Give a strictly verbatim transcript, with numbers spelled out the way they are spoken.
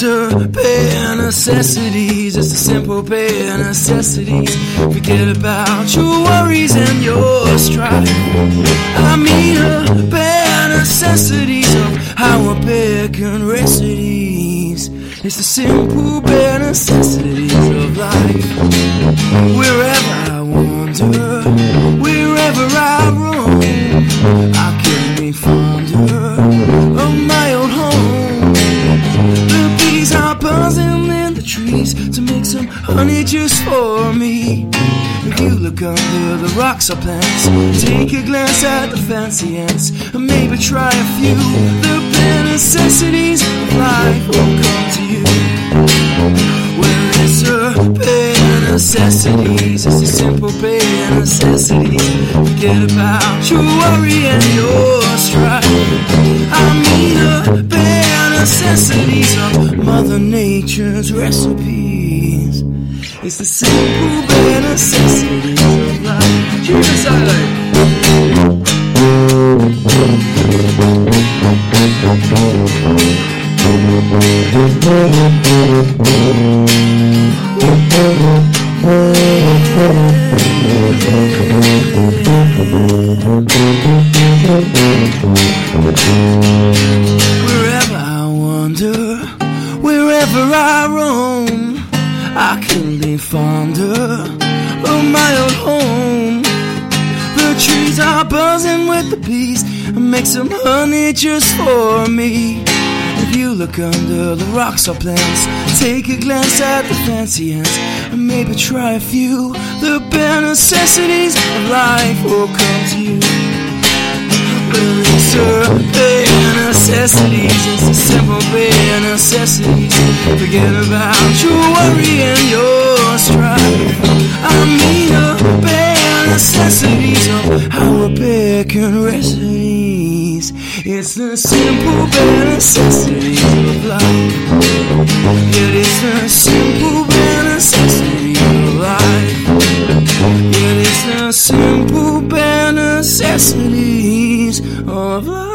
the bare necessities. It's the simple bare necessities. Forget about your worries and your strife. I mean the bare necessities of how a bear can rest at ease. It's the simple bare necessities of life. Wherever I wander, wherever I roam, I can be fonder of my old home. The bees are buzzing in the trees to make some honey just for me. If you look under the rocks or plants, take a glance at the fancy ants, and maybe try a few. The bare necessities of life will come to you. Well, it's the bare necessities. It's the simple bare necessities. Forget about your worry and your strife. I mean the bare necessities of Mother Nature's recipes. It's the simple bare necessities of life. Cheers to silence. Wherever I wander, wherever I roam, I can be fonder of my old home. The trees are buzzing with the bees and make some honey just for me. If you look under the rocks or plants, take a glance at the fancy ants, and maybe try a few. The bare necessities of life will come to you. Well, it's the bare necessities. It's the simple bare necessities. Forget about your worry and your strife. I mean the bare necessities of how a bear can rest at ease. It's the simple bare necessities of life. Yet it's the simple bare necessities of life. Yet it's the simple bare necessities of life.